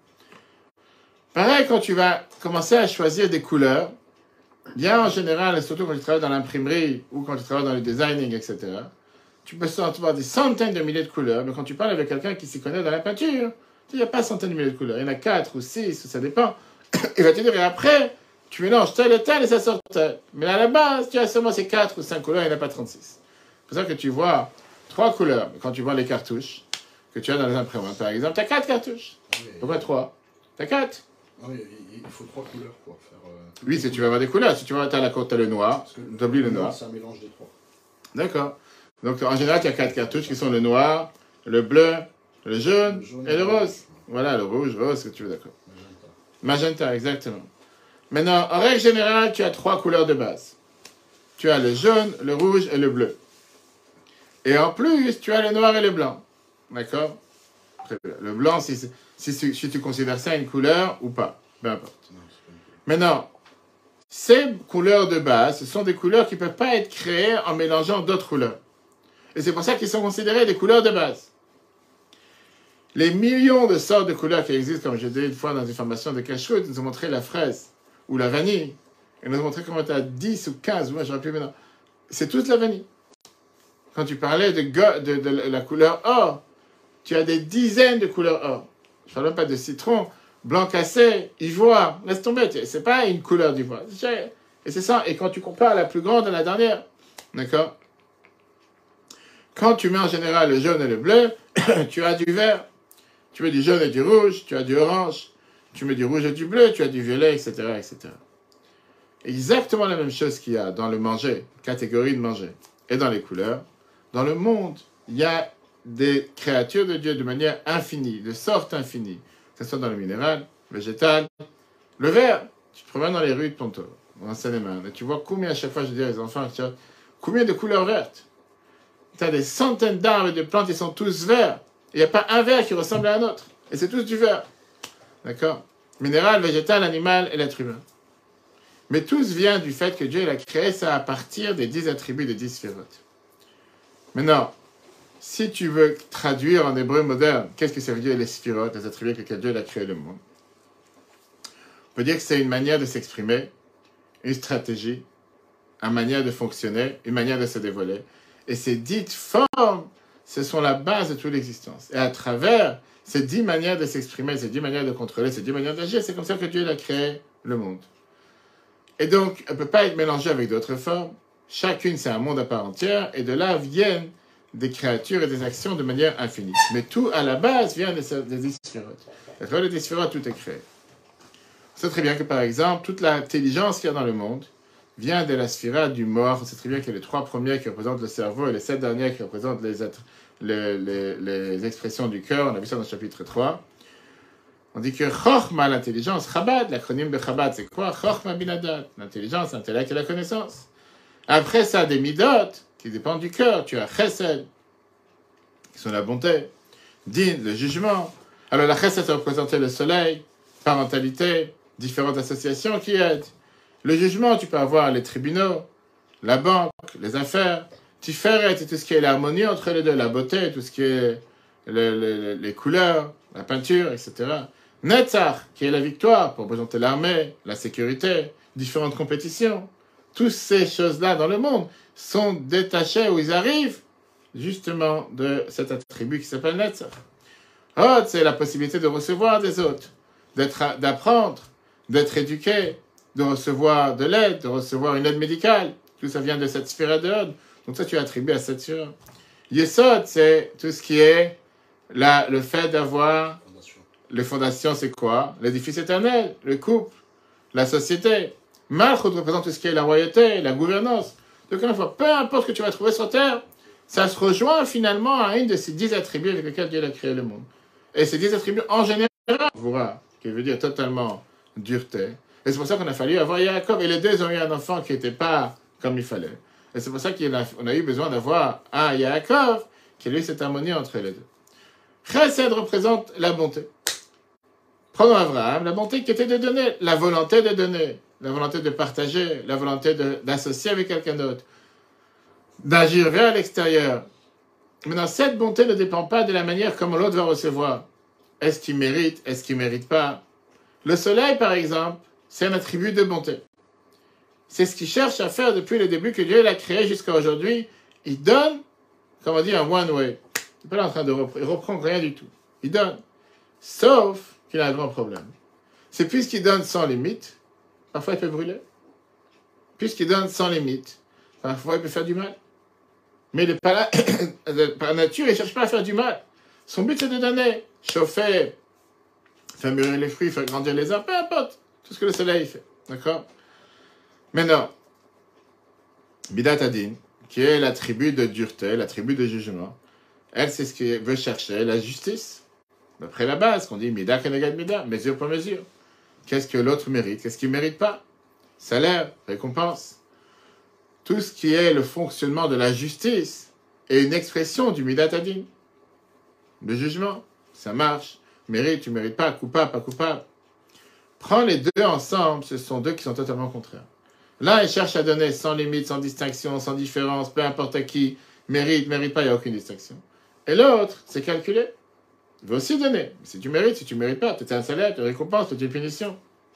Speaker 1: Pareil, quand tu vas commencer à choisir des couleurs, bien en général, et surtout quand tu travailles dans l'imprimerie ou quand tu travailles dans le designing, etc., tu peux avoir des centaines de milliers de couleurs. Mais quand tu parles avec quelqu'un qui s'y connaît dans la peinture, il n'y a pas centaines de milliers de couleurs. Il y en a 4 ou 6, ça dépend. Il va te dire, et après, tu mélanges tel et tel et ça sort tel. Mais à la base, tu as seulement ces 4 ou 5 couleurs, il n'y en a pas 36. C'est pour ça que tu vois 3 couleurs. Quand tu vois les cartouches que tu as dans les imprimantes, par exemple, tu as 4 cartouches.
Speaker 3: Oui.
Speaker 1: Pourquoi 3? Tu as 4.
Speaker 3: Oui, il faut 3 couleurs pour faire...
Speaker 1: Oui, si tu veux avoir des couleurs. Si tu veux, tu as le noir. Tu oublies le noir.
Speaker 3: C'est un mélange des 3.
Speaker 1: D'accord. Donc, en général, tu as 4 cartouches qui sont le noir, le bleu, le jaune et le rose. Voilà, le rouge, rose, ce que tu veux, d'accord. Magenta, exactement. Maintenant, en règle générale, tu as 3 couleurs de base. Tu as le jaune, le rouge et le bleu. Et en plus, tu as le noir et le blanc. D'accord? Le blanc, si tu considères ça une couleur ou pas. Peu importe. Maintenant, ces couleurs de base, ce sont des couleurs qui ne peuvent pas être créées en mélangeant d'autres couleurs. Et c'est pour ça qu'ils sont considérés des couleurs de base. Les millions de sortes de couleurs qui existent, comme j'ai dit une fois dans une formation de Kashrut, ils nous ont montré la fraise ou la vanille. Ils nous ont montré comment tu as 10 ou 15, moi j'aurais pu maintenant. C'est toute la vanille. Quand tu parlais de la couleur or, tu as des dizaines de couleurs or. Je ne parle même pas de citron, blanc cassé, ivoire. Laisse tomber, c'est pas une couleur d'ivoire. Et c'est ça. Et quand tu compares la plus grande à la dernière, d'accord? Quand tu mets en général le jaune et le bleu, tu as du vert. Tu mets du jaune et du rouge, tu as du orange, tu mets du rouge et du bleu, tu as du violet, etc., etc. Exactement la même chose qu'il y a dans le manger, catégorie de manger, et dans les couleurs. Dans le monde, il y a des créatures de Dieu de manière infinie, de sorte infinie, que ce soit dans le minéral, végétal, le vert. Tu te promènes dans les rues de Ponto, en Seine-et-Marne, et tu vois combien, à chaque fois je dis aux enfants, combien de couleurs vertes. Tu as des centaines d'arbres et de plantes, ils sont tous verts. Il n'y a pas un vert qui ressemble à un autre. Et c'est tous du vert. D'accord? Minéral, végétal, animal et l'être humain. Mais tous vient du fait que Dieu il a créé ça à partir des 10 attributs des 10 sphirotes. Maintenant, si tu veux traduire en hébreu moderne, qu'est-ce que ça veut dire les sphirotes, les attributs avec lesquels Dieu il a créé le monde? On peut dire que c'est une manière de s'exprimer, une stratégie, une manière de fonctionner, une manière de se dévoiler. Et ces dites formes, ce sont la base de toute l'existence. Et à travers ces 10 manières de s'exprimer, ces 10 manières de contrôler, ces 10 manières d'agir, c'est comme ça que Dieu a créé le monde. Et donc, elle ne peut pas être mélangée avec d'autres formes. Chacune, c'est un monde à part entière. Et de là viennent des créatures et des actions de manière infinie. Mais tout, à la base, vient des 10 sphirotes. À travers les 10 sphirotes, tout est créé. On sait très bien que, par exemple, toute l'intelligence qu'il y a dans le monde vient de la sphira du mort. On sait très bien qu'il y a les 3 premières qui représentent le cerveau et les 7 dernières qui représentent les expressions du cœur. On a vu ça dans le chapitre 3. On dit que Chochma, l'intelligence, Chabad, l'acronyme de Chabad, c'est quoi? Chochma binadat, l'intelligence, l'intellect et la connaissance. Après ça, des midot, qui dépendent du cœur. Tu as chesed, qui sont la bonté. Din, le jugement. Alors la chesed, ça représentait le soleil, parentalité, différentes associations qui aident. Le jugement, tu peux avoir les tribunaux, la banque, les affaires. Tiferet, c'est tout ce qui est l'harmonie entre les deux, la beauté, tout ce qui est les couleurs, la peinture, etc. Netzach, qui est la victoire pour représenter l'armée, la sécurité, différentes compétitions. Toutes ces choses-là dans le monde sont détachées ou ils arrivent justement de cet attribut qui s'appelle Netzach. Hod, c'est la possibilité de recevoir des autres, d'apprendre, d'être éduqué, de recevoir de l'aide, de recevoir une aide médicale. Tout ça vient de cette sphère de Hod. Donc ça, tu attribues à cette sphère. Yesod, c'est tout ce qui est le fait d'avoir les fondations, c'est quoi? L'édifice éternel, le couple, la société. Malchut représente tout ce qui est la royauté, la gouvernance. Donc, une fois, peu importe ce que tu vas trouver sur terre, ça se rejoint finalement à une de ces 10 attributs avec lesquels Dieu a créé le monde. Et ces 10 attributs, en général, qui veut dire totalement dureté. Et c'est pour ça qu'on a fallu avoir Yaakov. Et les deux ont eu un enfant qui n'était pas comme il fallait. Et c'est pour ça qu'on a eu besoin d'avoir un Yaakov qui a eu cette harmonie entre les deux. Chesed représente la bonté. Prenons Abraham, la bonté qui était de donner, la volonté de donner, la volonté de partager, la volonté d'associer avec quelqu'un d'autre, d'agir vers l'extérieur. Maintenant, cette bonté ne dépend pas de la manière comme l'autre va recevoir. Est-ce qu'il mérite, est-ce qu'il ne mérite pas? Le soleil, par exemple, c'est un attribut de bonté. C'est ce qu'il cherche à faire depuis le début que Dieu l'a créé jusqu'à aujourd'hui. Il donne, comme on dit, un one-way. Il n'est pas là en train de reprendre rien du tout. Il donne. Sauf qu'il a un grand problème. C'est puisqu'il donne sans limite, parfois il peut brûler. Puisqu'il donne sans limite, parfois il peut faire du mal. Mais il n'est pas là, par nature, il ne cherche pas à faire du mal. Son but, c'est de donner, chauffer, faire mûrir les fruits, faire grandir les arbres, peu importe. Tout ce que le soleil fait. D'accord? Maintenant, Midat Adin, qui est l'attribut de dureté, l'attribut de jugement, elle, c'est ce qu'elle veut chercher, la justice. D'après la base, qu'on dit Mida Kenegad Mida, mesure pour mesure. Qu'est-ce que l'autre mérite, qu'est-ce qu'il ne mérite pas? Salaire, récompense. Tout ce qui est le fonctionnement de la justice est une expression du Midat Adin. Le jugement, ça marche. Mérite, tu ne mérites pas, coupable, pas coupable. Prends les deux ensemble, ce sont deux qui sont totalement contraires. L'un, il cherche à donner sans limite, sans distinction, sans différence, peu importe à qui, mérite, mérite pas, il n'y a aucune distinction. Et l'autre, c'est calculé. Il veut aussi donner. Si tu mérites, si tu ne mérites pas, tu as un salaire, tu as une récompense, tu as une punition.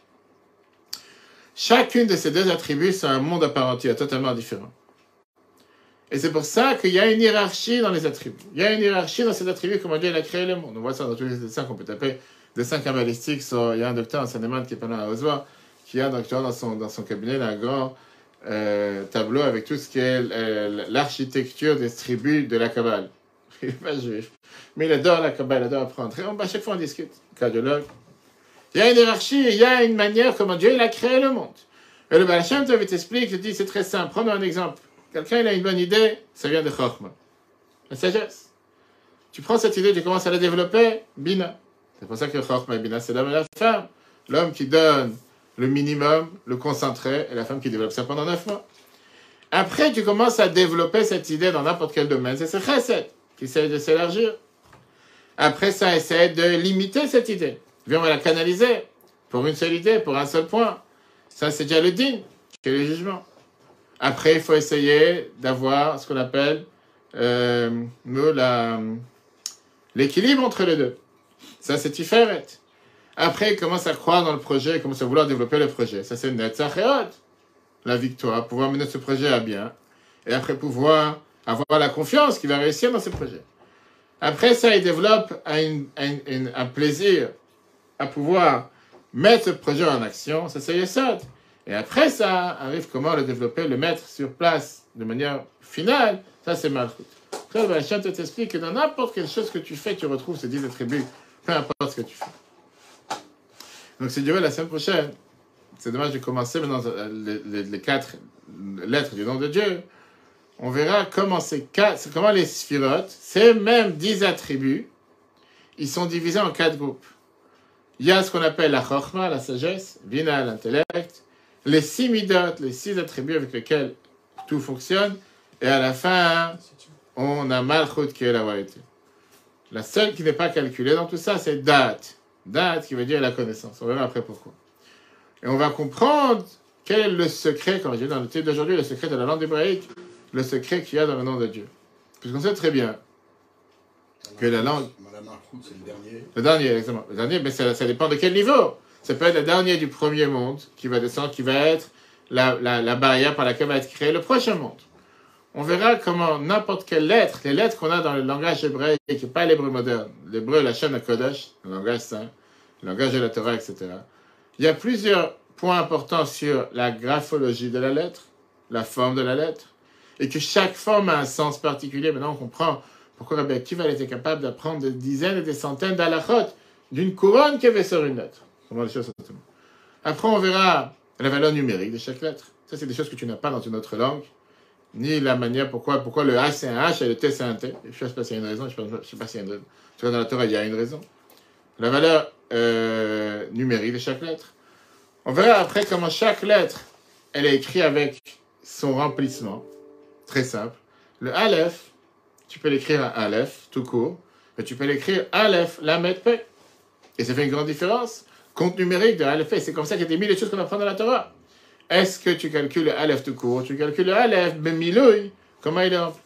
Speaker 1: Chacune de ces deux attributs, c'est un monde à part entière, totalement différent. Et c'est pour ça qu'il y a une hiérarchie dans les attributs. Il y a une hiérarchie dans ces attributs, comment Dieu a créé le monde. On voit ça dans tous les dessins qu'on peut taper. Dessins kabbalistiques, il y a un docteur en Seine-et-Marne qui est pendant à Oslo, qui a dans son cabinet un grand tableau avec tout ce qui est l'architecture des tribus de la Kabbale. Il n'est pas juif, mais il adore la Kabbale, il adore apprendre. Et à chaque fois on discute, cardiologue. Il y a une hiérarchie, il y a une manière comment Dieu il a créé le monde. Et le Baal Shem Tov t'explique, il dit c'est très simple. Prenons un exemple. Quelqu'un il a une bonne idée, ça vient de Chokhmah, la sagesse. Tu prends cette idée, tu commences à la développer, Bina. C'est pour ça que Chokhmah et Bina, c'est l'homme et la femme. L'homme qui donne le minimum, le concentré, et la femme qui développe ça pendant 9 mois. Après, tu commences à développer cette idée dans n'importe quel domaine. C'est ce chesed qui essaie de s'élargir. Après, ça essaie de limiter cette idée. Puis on va la canaliser pour une seule idée, pour un seul point. Ça, c'est déjà le din, qui est le jugement. Après, il faut essayer d'avoir ce qu'on appelle l'équilibre entre les deux. Ça, c'est Tiferet. Après, il commence à croire dans le projet, il commence à vouloir développer le projet. Ça, c'est Netzach et Hod. La victoire, pouvoir mener ce projet à bien. Et après, pouvoir avoir la confiance qu'il va réussir dans ce projet. Après ça, il développe un plaisir à pouvoir mettre ce projet en action. Ça, c'est Yesod. Et après ça, arrive comment le développer, le mettre sur place de manière finale. Ça, c'est Malchut. Après, le Baal Shem Tov t'explique que dans n'importe quelle chose que tu fais, tu retrouves ces 10 attributs. Peu importe ce que tu fais. Donc, c'est duré la semaine prochaine. C'est dommage de commencer maintenant les 4 lettres du nom de Dieu. On verra comment comment les sphirotes, ces mêmes 10 attributs, ils sont divisés en 4 groupes. Il y a ce qu'on appelle la chokhmah, la sagesse, bina, l'intellect, les 6 midot, les 6 attributs avec lesquels tout fonctionne. Et à la fin, on a Malchut qui est la royauté. La seule qui n'est pas calculée dans tout ça, c'est date. Date qui veut dire la connaissance. On verra après pourquoi. Et on va comprendre quel est le secret, comme je dis dans le titre d'aujourd'hui, le secret de la langue hébraïque, le secret qu'il y a dans le nom de Dieu. Puisqu'on sait très bien que la langue...
Speaker 3: La Malchut, c'est le dernier.
Speaker 1: Le dernier, exactement. Le dernier, mais ça dépend de quel niveau. Ça peut être le dernier du premier monde qui va descendre, qui va être la barrière par laquelle va être créé le prochain monde. On verra comment n'importe quelle lettre, les lettres qu'on a dans le langage hébraïque, qui n'est pas l'hébreu moderne, l'hébreu, la chaîne Kodesh, le langage saint, le langage de la Torah, etc. Il y a plusieurs points importants sur la graphologie de la lettre, la forme de la lettre, et que chaque forme a un sens particulier. Maintenant, on comprend pourquoi Rabbi Akiva était capable d'apprendre des dizaines et des centaines d'halachot d'une couronne qu'il y avait sur une lettre. Comment les choses sont. Après, on verra la valeur numérique de chaque lettre. Ça, c'est des choses que tu n'as pas dans une autre langue. Ni la manière pourquoi le H c'est un H et le T c'est un T. Je ne sais pas s'il y a une raison, je ne sais pas s'il y a une raison. Tu vois, dans la Torah, il y a une raison. La valeur numérique de chaque lettre. On verra après comment chaque lettre, elle est écrite avec son remplissement. Très simple. Le Aleph, tu peux l'écrire en Aleph, tout court, mais tu peux l'écrire Aleph, Lamed, P. Et ça fait une grande différence. Compte numérique de Aleph, c'est comme ça qu'il y a des milliers de choses qu'on apprend dans la Torah. Est-ce que tu calcules le Aleph tout court, tu calcules le Aleph, Bemilouï, comment il est rempli?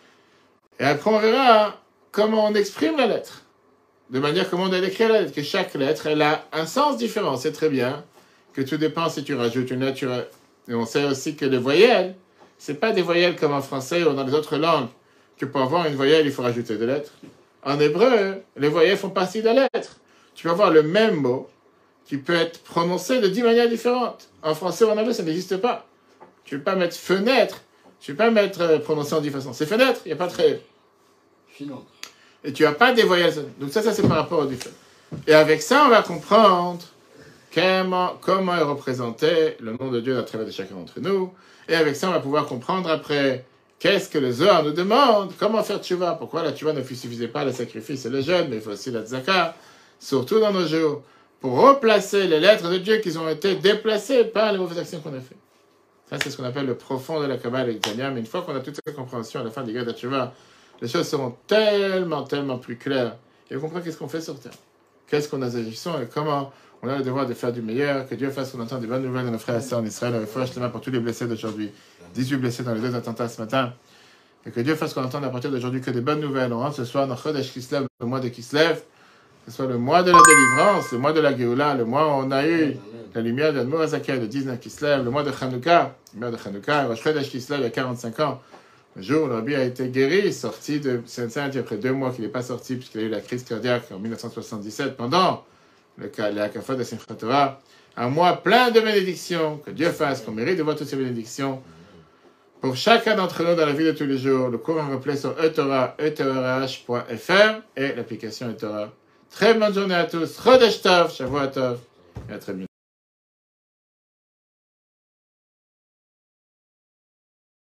Speaker 1: Et après, on verra comment on exprime la lettre. De manière comment on doit écrire la lettre. Que chaque lettre, elle a un sens différent. C'est très bien que tout dépend si tu rajoutes une lettre. Et on sait aussi que les voyelles, c'est pas des voyelles comme en français ou dans les autres langues, que pour avoir une voyelle, il faut rajouter des lettres. En hébreu, les voyelles font partie de la lettre. Tu peux avoir le même mot qui peut être prononcé de 10 manières différentes. En français ou en anglais, ça n'existe pas. Tu ne peux pas mettre fenêtre, tu ne peux pas mettre prononcé en 10 façons. C'est fenêtre, il n'y a pas de trait.
Speaker 3: Finance.
Speaker 1: Et tu n'as pas des voyelles. Donc ça c'est par rapport au différent. Et avec ça, on va comprendre comment est représenté le nom de Dieu à travers de chacun d'entre nous. Et avec ça, on va pouvoir comprendre après qu'est-ce que le Zohar nous demande, comment faire tchouva, pourquoi la tchouva ne suffisait pas le sacrifice et le jeûne, mais il faut aussi la tzaka, surtout dans nos jours, pour replacer les lettres de Dieu qui ont été déplacées par les mauvaises actions qu'on a faites. Ça, c'est ce qu'on appelle le profond de la Kabbalah et l'Italien. Mais une fois qu'on a toute cette compréhension à la fin du Gad HaTshuva, les choses seront tellement plus claires. Et on comprend qu'est-ce qu'on fait sur Terre. Qu'est-ce qu'on a agissons et comment on a le devoir de faire du meilleur. Que Dieu fasse qu'on entende des bonnes nouvelles de nos frères et sœurs en Israël. Et justement pour tous les blessés d'aujourd'hui. 18 blessés dans les 2 attentats ce matin. Et que Dieu fasse qu'on entende à partir d'aujourd'hui que des bonnes nouvelles. On rentre ce soir dans Chodesh Kislev, le mois de Kislev. Que ce soit le mois de la délivrance, le mois de la Géoula, le mois où on a eu la lumière de l'Admour Hazakel, le 19 Kislev, le mois de Chanukah, Rosh Chodesh Kislev il y a 45 ans, le jour où le Rabbi a été guéri, sorti de Saint-Saint, après 2 mois qu'il n'est pas sorti, puisqu'il a eu la crise cardiaque en 1977, pendant la Kafod de Simchat Torah, un mois plein de bénédictions, que Dieu fasse, qu'on mérite de voir toutes ces bénédictions, pour chacun d'entre nous dans la vie de tous les jours. Le cours en replay sur eTorah, etorah.fr et l'application eTorah. Très bonne journée à tous. Chodesh Tov, Shavua Tov, et à très bientôt.